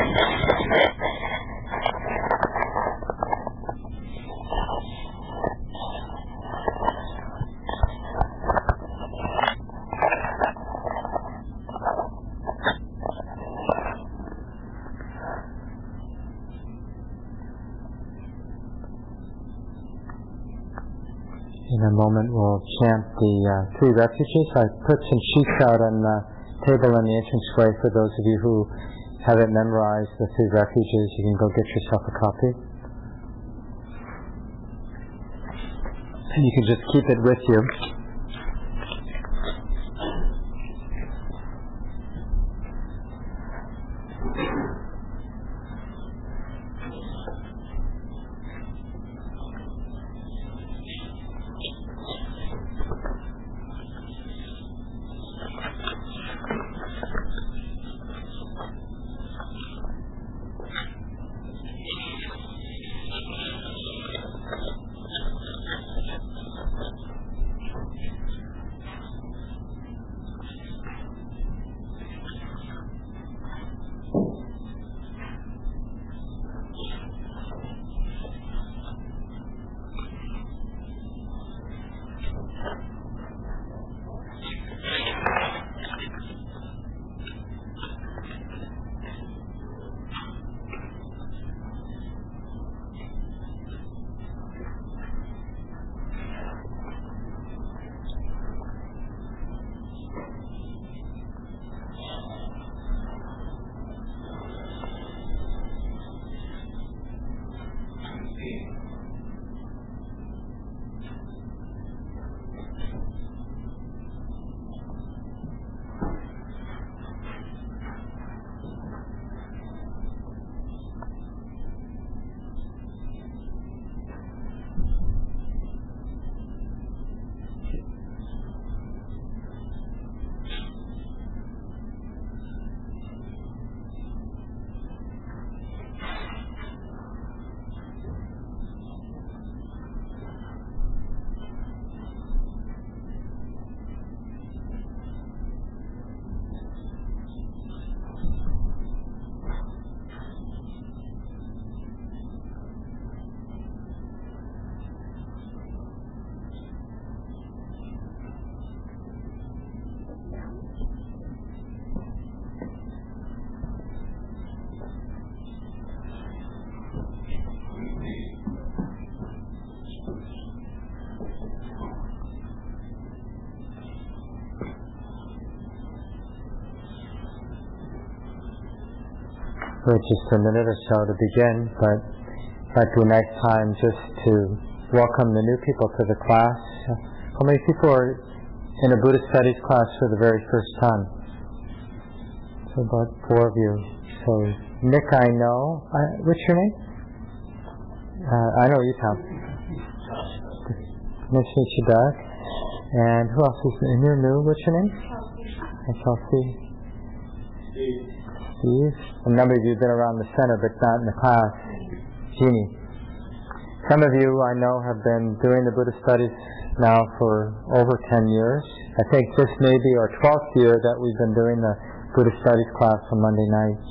In a moment we'll chant the three refuges. I put some sheets out on the table in the entranceway for those of you who haven't memorized the three refuges. You can go get yourself a copy. And you can just keep it with you. For just a minute or so to begin, but it might be a nice time just to welcome the new people to the class. How many people are in a Buddhist studies class for the very first time? So about 4 of you. So Nick, I know. What's your name? I know you, Tom. Nice to meet you, Doug. And who else is in here new? What's your name? Chelsea. Steve. A number of you have been around the center, but not in the class. Jeannie. Some of you I know have been doing the Buddhist studies now for over 10 years. I think this may be our 12th year that we've been doing the Buddhist studies class on Monday nights.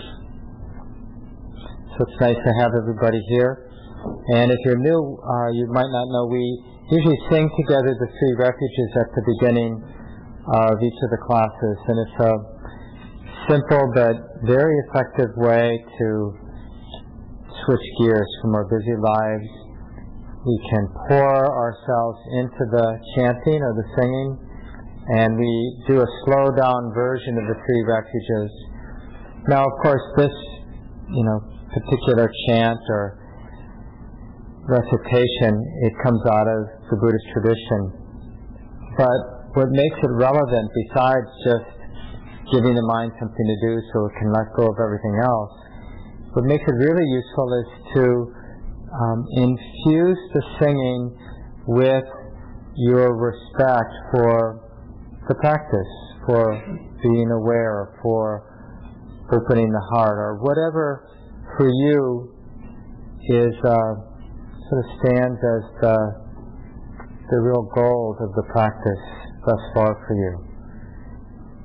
So it's nice to have everybody here. And if you're new, you might not know, we usually sing together the three refuges at the beginning of each of the classes. And it's a simple but very effective way to switch gears from our busy lives. We can pour ourselves into the chanting or the singing, and we do a slow down version of the three refuges. Now, of course, this, particular chant or recitation, it comes out of the Buddhist tradition. But what makes it relevant, besides just giving the mind something to do so it can let go of everything else, what makes it really useful is to infuse the singing with your respect for the practice, for being aware, for opening the heart, or whatever for you is sort of stands as the real goals of the practice thus far for you.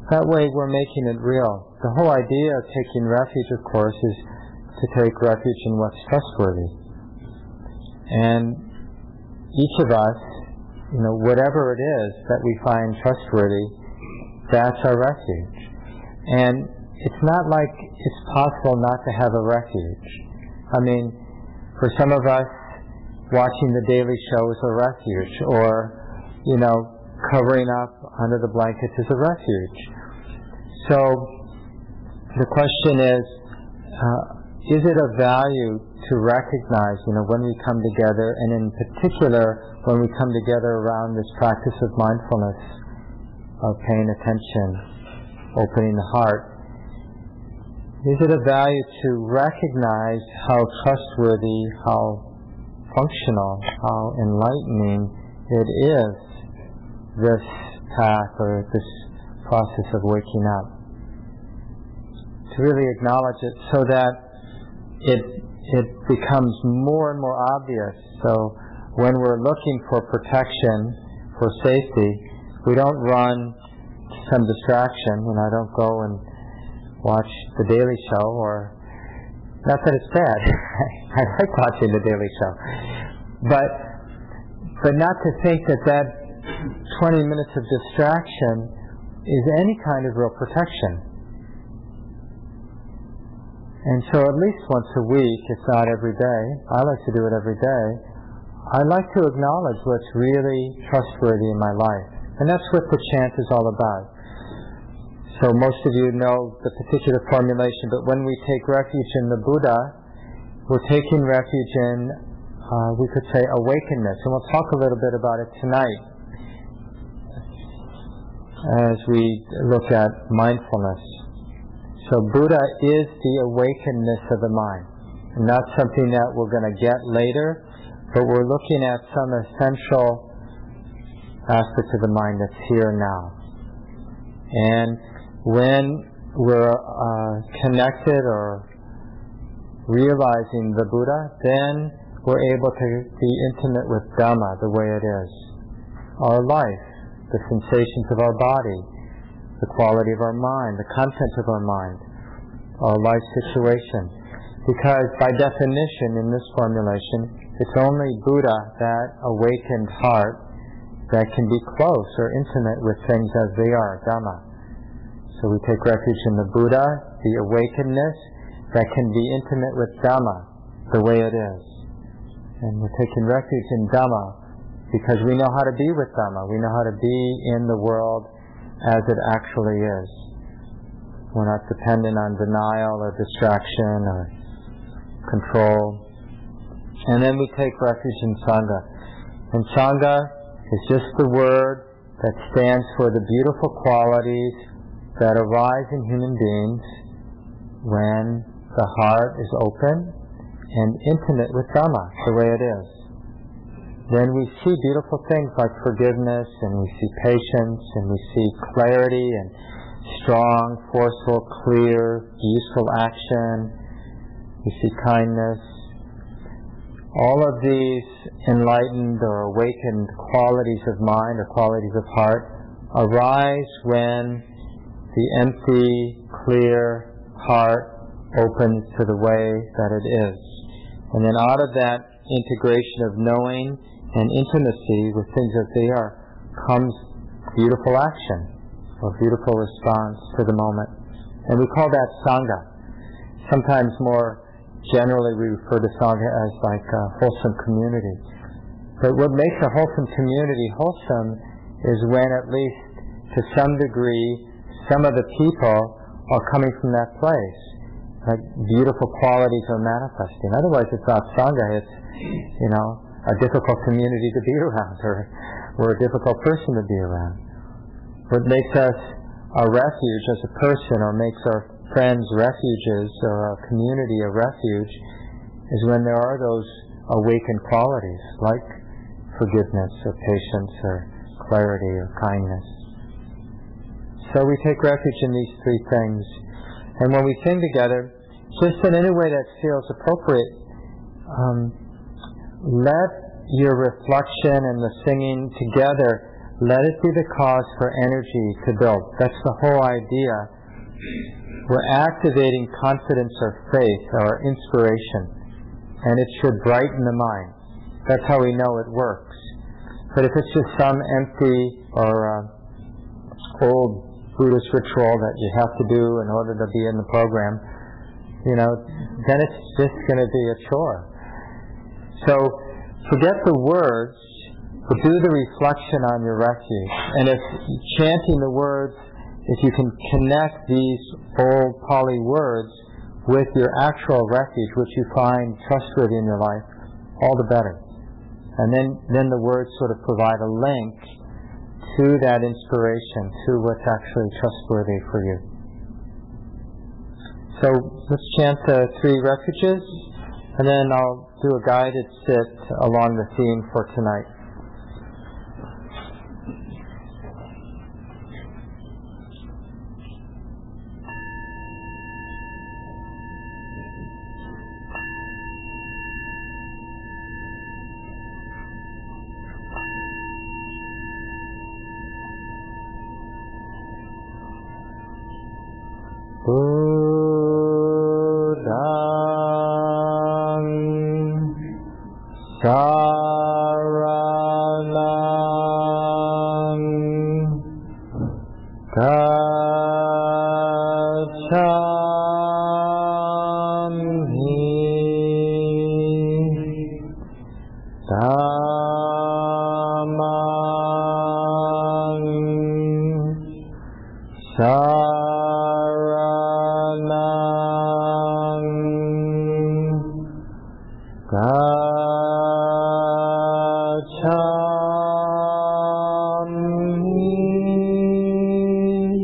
That way we're making it real. The whole idea of taking refuge, of course, is to take refuge in what's trustworthy. And each of us, whatever it is that we find trustworthy, that's our refuge. And it's not like it's possible not to have a refuge. I mean, for some of us, watching The Daily Show is a refuge, or, covering up under the blankets is a refuge. So, the question is it of value to recognize, when we come together, and in particular, when we come together around this practice of mindfulness, of paying attention, opening the heart, is it of value to recognize how trustworthy, how functional, how enlightening it is, this path or this process of waking up? To really acknowledge it so that it becomes more and more obvious. So when we're looking for protection, for safety, we don't run to some distraction. I don't go and watch The Daily Show, or not that it's bad. I like watching The Daily Show, but not to think that 20 minutes of distraction is any kind of real protection. And so at least once a week, if not every day, I like to do it every day, I like to acknowledge what's really trustworthy in my life. And that's what the chant is all about. So most of you know the particular formulation, but when we take refuge in the Buddha, we're taking refuge in, we could say, awakeness. And we'll talk a little bit about it tonight as we look at mindfulness. So Buddha is the awakenedness of the mind. And not something that we're going to get later, but we're looking at some essential aspects of the mind that's here now. And when we're connected or realizing the Buddha, then we're able to be intimate with Dhamma the way it is. Our life, the sensations of our body, the quality of our mind, the content of our mind, our life situation. Because by definition in this formulation, it's only Buddha, that awakened heart, that can be close or intimate with things as they are, Dhamma. So we take refuge in the Buddha, the awakenedness, that can be intimate with Dhamma, the way it is. And we're taking refuge in Dhamma because we know how to be with Dhamma. We know how to be in the world as it actually is. We're not dependent on denial or distraction or control. And then we take refuge in Sangha. And Sangha is just the word that stands for the beautiful qualities that arise in human beings when the heart is open and intimate with Dhamma, the way it is. Then we see beautiful things like forgiveness, and we see patience, and we see clarity, and strong, forceful, clear, useful action. We see kindness. All of these enlightened or awakened qualities of mind or qualities of heart arise when the empty, clear heart opens to the way that it is. And then out of that integration of knowing and intimacy with things as they are comes beautiful action or beautiful response to the moment. And we call that Sangha. Sometimes more generally we refer to Sangha as like a wholesome community. But what makes a wholesome community wholesome is when at least to some degree some of the people are coming from that place. Like beautiful qualities are manifesting. Otherwise it's not Sangha, it's, a difficult community to be around, or a difficult person to be around. What makes us a refuge as a person, or makes our friends refuges, or our community a refuge, is when there are those awakened qualities, like forgiveness, or patience, or clarity, or kindness. So we take refuge in these three things. And when we sing together, just in any way that feels appropriate, let your reflection and the singing together let it be the cause for energy to build. That's the whole idea. We're activating confidence or faith or inspiration, and it should brighten the mind. That's how we know it works. But if it's just some empty or old Buddhist ritual that you have to do in order to be in the program, then it's just going to be a chore. So forget the words, but do the reflection on your refuge. And if chanting the words, if you can connect these old Pali words with your actual refuge, which you find trustworthy in your life, all the better. And then the words sort of provide a link to that inspiration, to what's actually trustworthy for you. So let's chant the 3 refuges, and then I'll do a guided sit along the theme for tonight. Buddhang Saranang Gacchami Dhammang Saranang Gacchami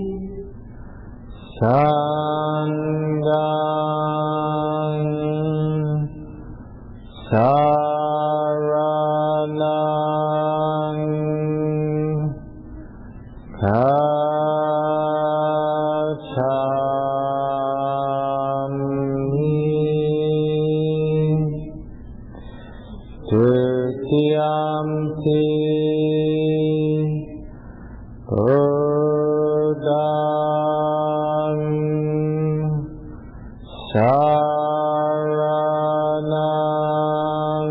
Sanghang Saranang Dutiyampi Buddhang Saranang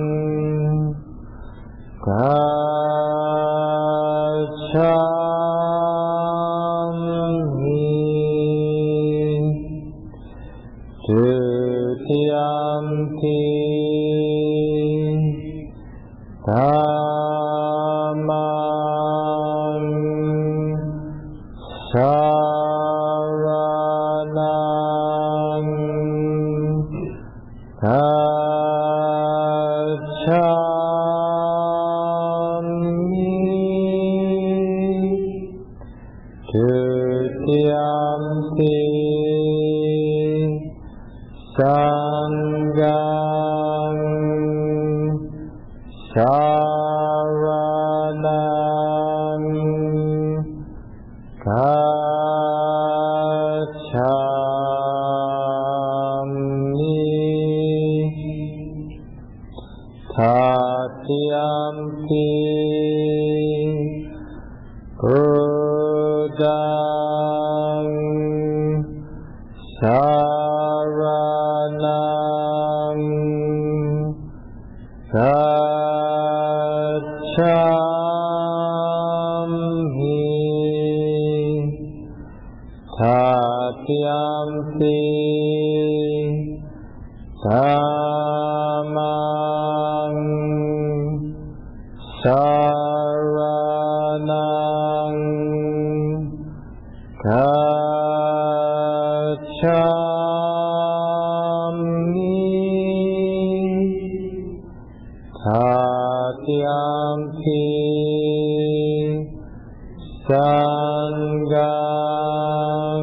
Gacchami Dutiyampi Dhammang Saranang Gacchami Dutiyampi Sanghang Saranang Gacchami Tatiyampi Buddhang Saranang Gacchami Tatiyampi Dhammang Saranang Gacchami Tatiyampi Sanghang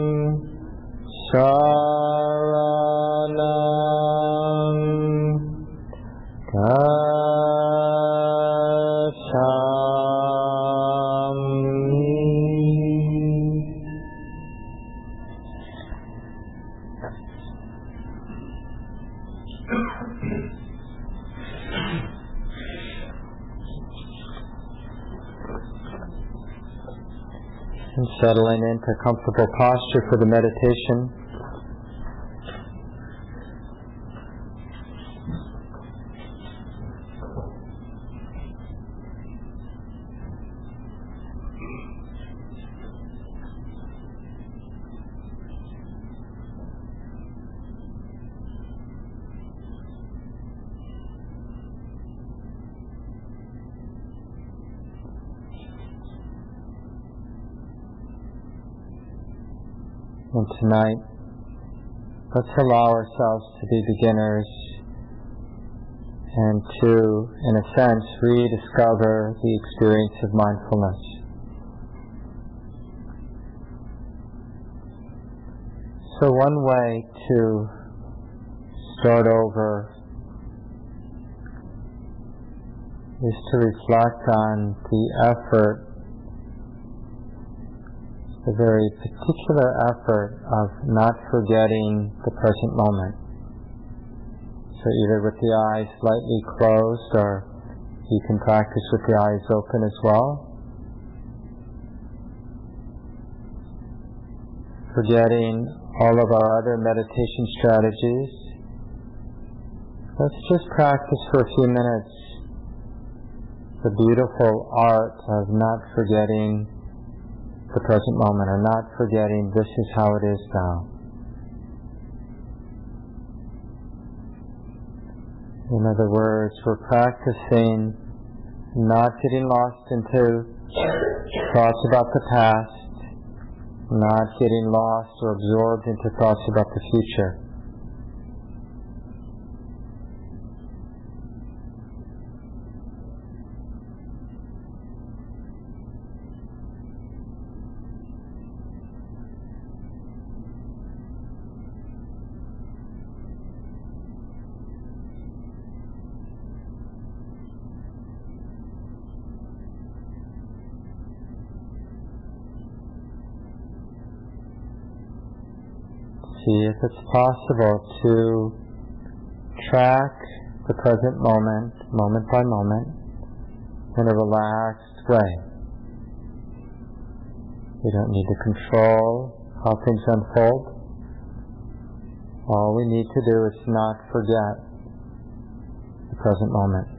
Saranang Gacchami settling into a comfortable posture for the meditation. And tonight, let's allow ourselves to be beginners and to, in a sense, rediscover the experience of mindfulness. So one way to start over is to reflect on the effort, the very particular effort of not forgetting the present moment. So either with the eyes slightly closed, or you can practice with the eyes open as well. Forgetting all of our other meditation strategies, let's just practice for a few minutes the beautiful art of not forgetting the present moment, or not forgetting this is how it is now. In other words, we're practicing not getting lost into thoughts about the past, not getting lost or absorbed into thoughts about the future. See if it's possible to track the present moment, moment by moment, in a relaxed way. We don't need to control how things unfold. All we need to do is not forget the present moment.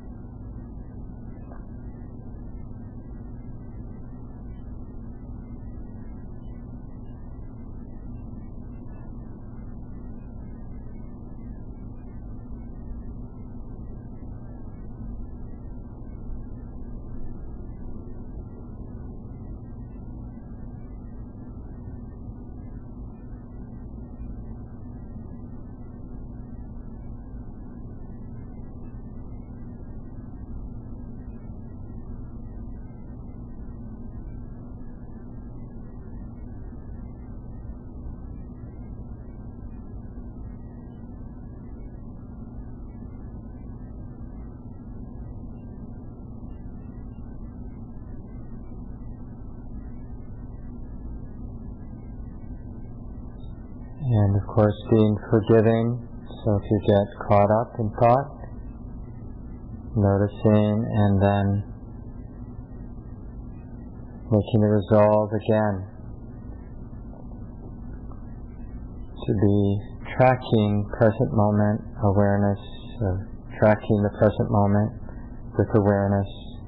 And of course, being forgiving, so if you get caught up in thought, noticing and then making the resolve again to be tracking present moment awareness, or tracking the present moment with awareness.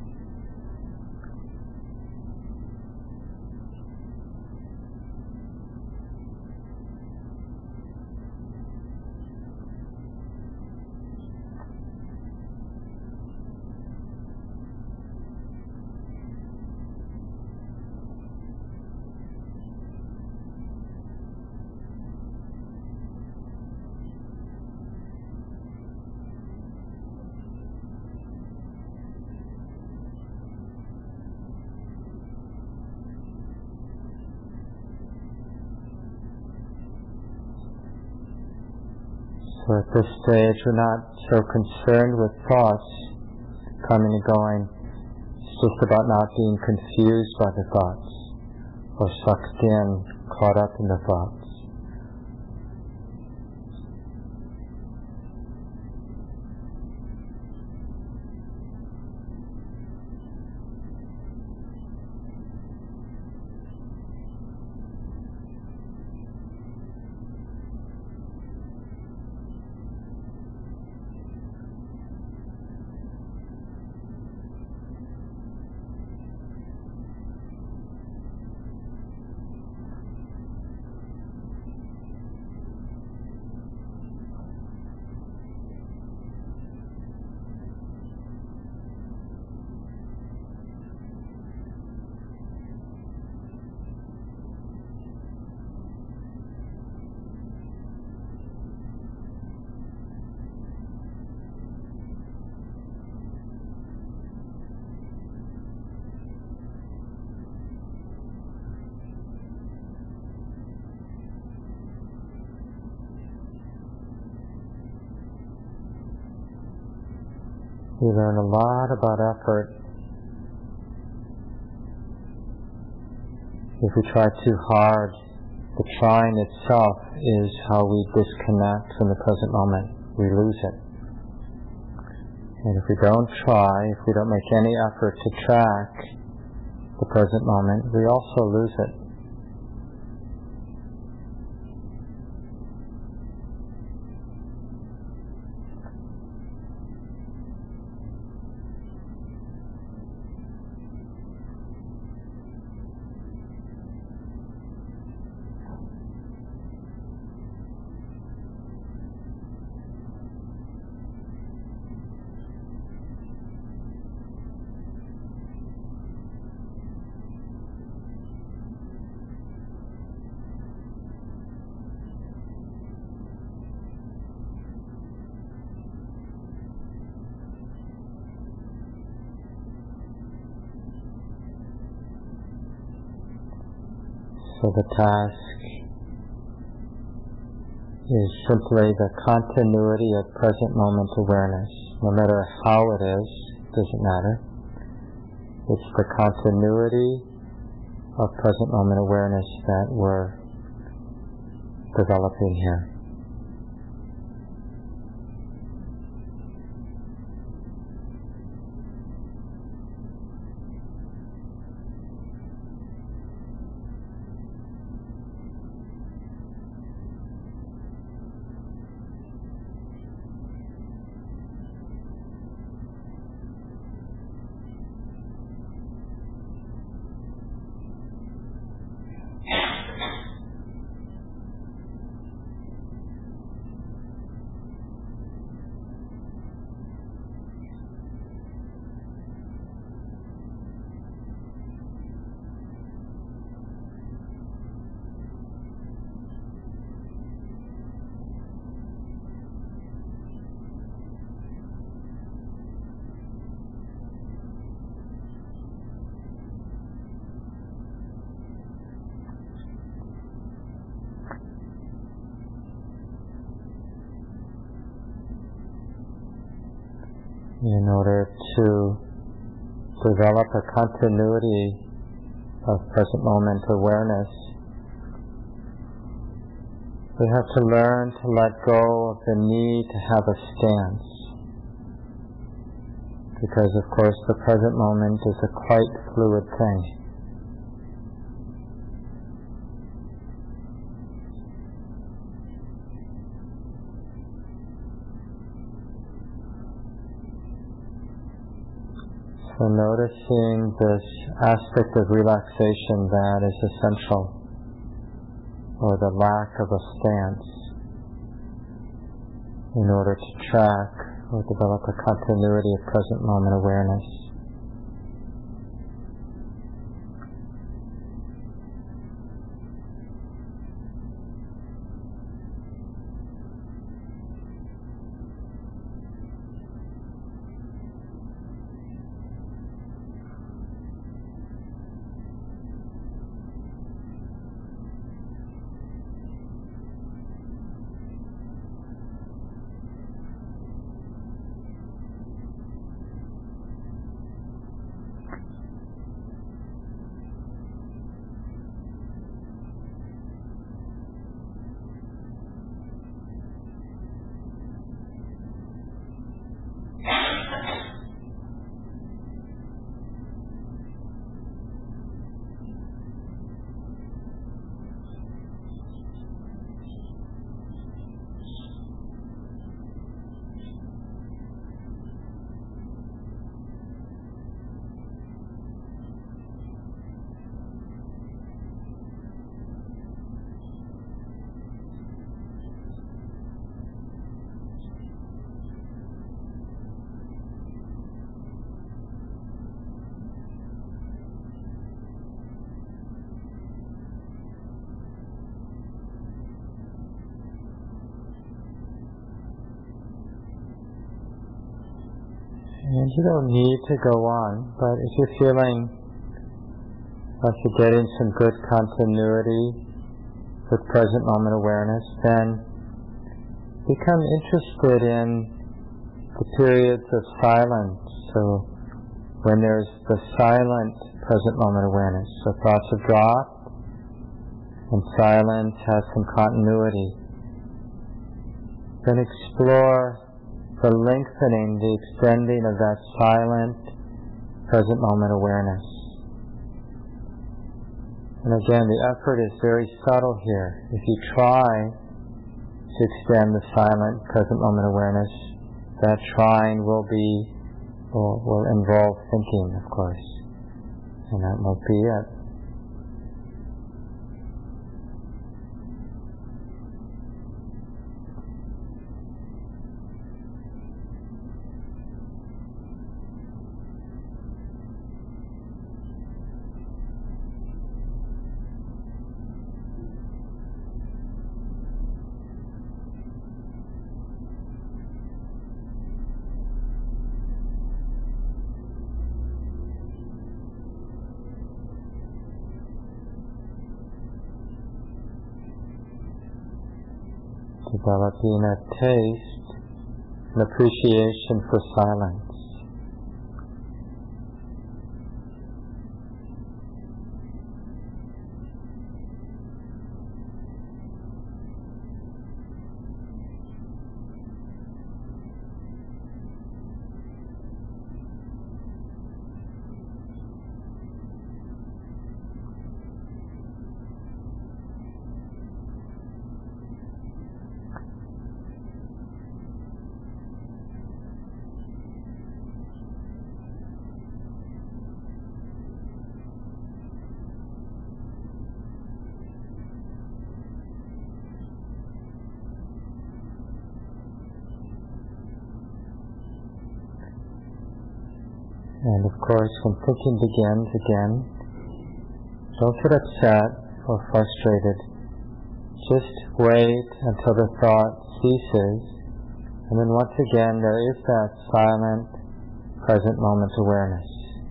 So at this stage, we're not so concerned with thoughts coming and going. It's just about not being confused by the thoughts, or sucked in, caught up in the thoughts. We learn a lot about effort. If we try too hard, the trying itself is how we disconnect from the present moment. We lose it. And if we don't try, if we don't make any effort to track the present moment, we also lose it. So the task is simply the continuity of present moment awareness. No matter how it is, doesn't matter. It's the continuity of present moment awareness that we're developing here. In order to develop a continuity of present moment awareness, we have to learn to let go of the need to have a stance. Because of course the present moment is a quite fluid thing. So noticing this aspect of relaxation that is essential, or the lack of a stance, in order to track or develop a continuity of present moment awareness. And you don't need to go on, but if you're feeling like you're getting some good continuity with present moment awareness, then become interested in the periods of silence. So when there's the silent present moment awareness, so thoughts have dropped and silence has some continuity. Then explore the lengthening, the extending of that silent present moment awareness. And again, the effort is very subtle here. If you try to extend the silent present moment awareness, that trying will involve thinking, of course. And that won't be it. Developing a taste, an appreciation for silence. And of course, when thinking begins again, don't get upset or frustrated. Just wait until the thought ceases, and then once again there is that silent, present moment awareness.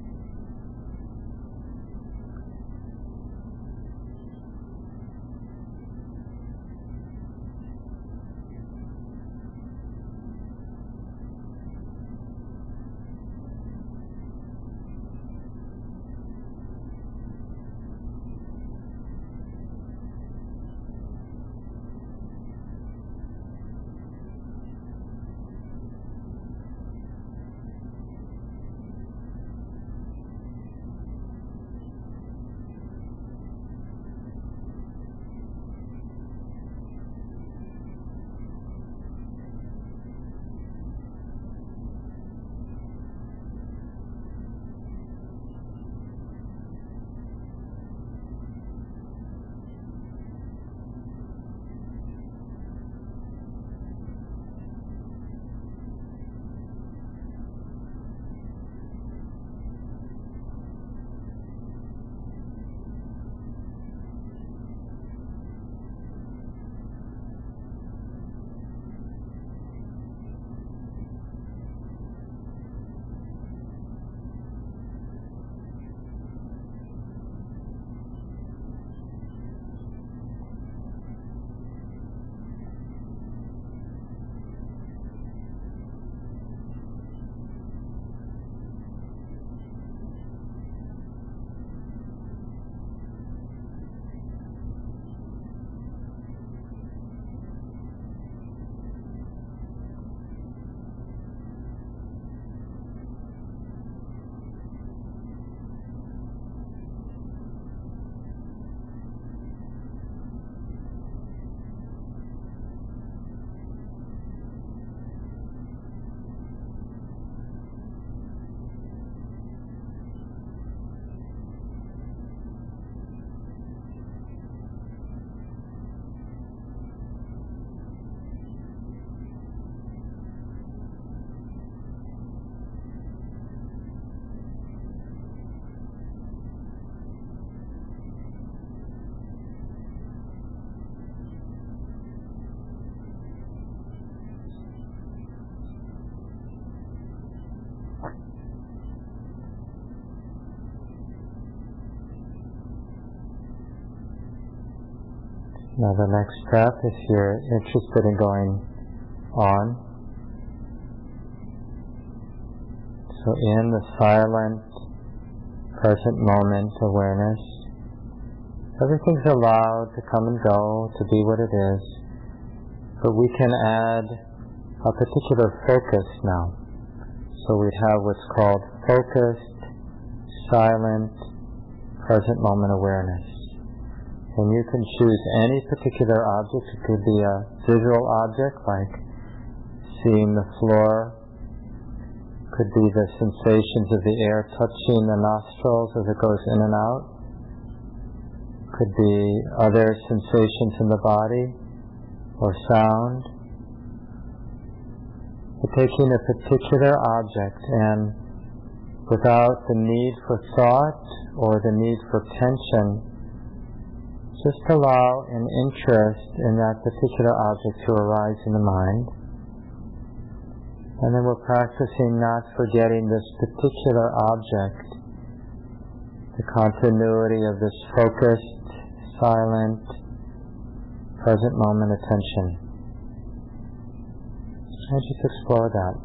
Now the next step, if you're interested in going on, So in the silent, present moment awareness, everything's allowed to come and go, to be what it is, but we can add a particular focus now. So we'd have what's called focused, silent, present moment awareness. And you can choose any particular object. It could be a visual object like seeing the floor. Could be the sensations of the air touching the nostrils as it goes in and out. Could be other sensations in the body or sound. But taking a particular object and without the need for thought or the need for tension, just allow an interest in that particular object to arise in the mind. And then we're practicing not forgetting this particular object, the continuity of this focused, silent, present moment attention. I just explore that.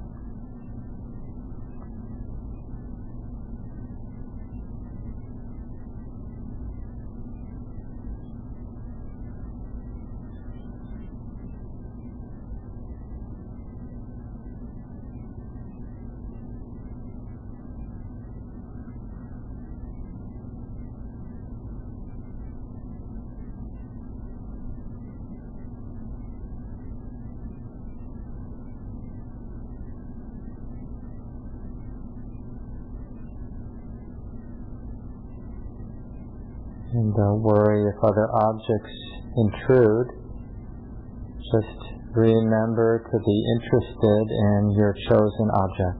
And don't worry if other objects intrude. Just remember to be interested in your chosen object.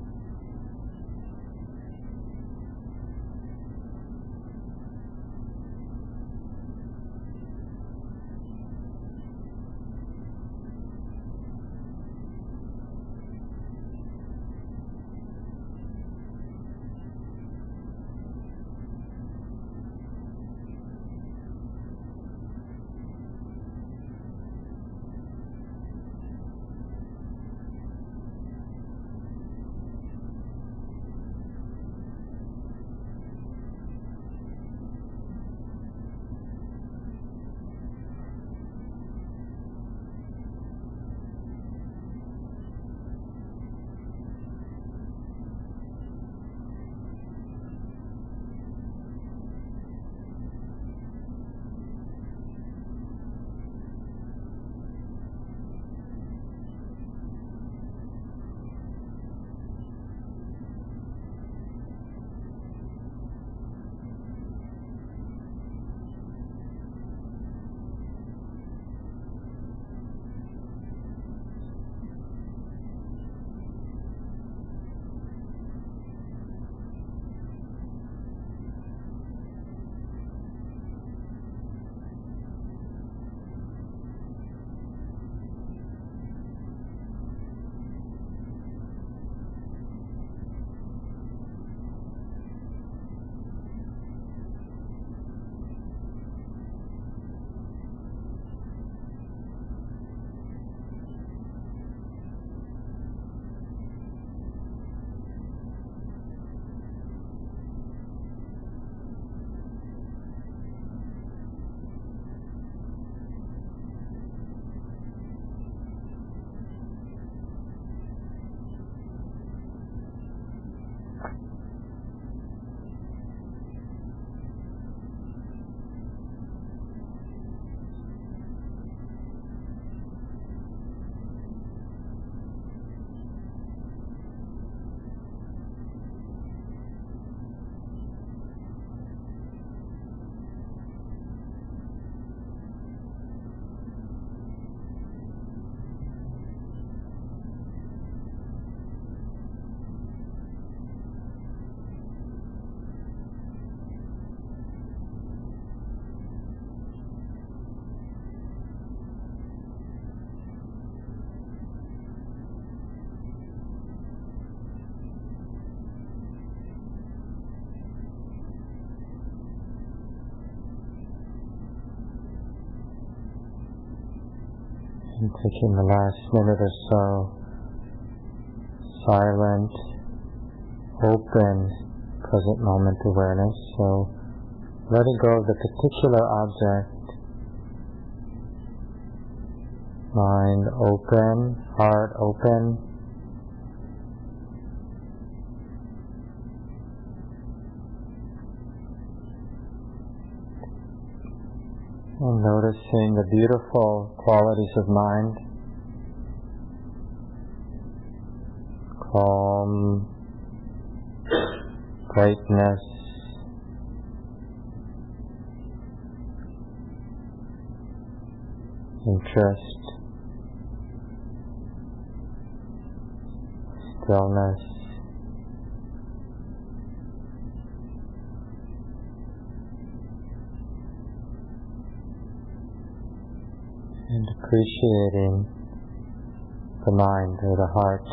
And taking the last minute or so silent, open present moment awareness. So letting go of the particular object, mind open, heart open, and noticing the beautiful qualities of mind, calm, brightness, interest, stillness, and appreciating the mind or the heart.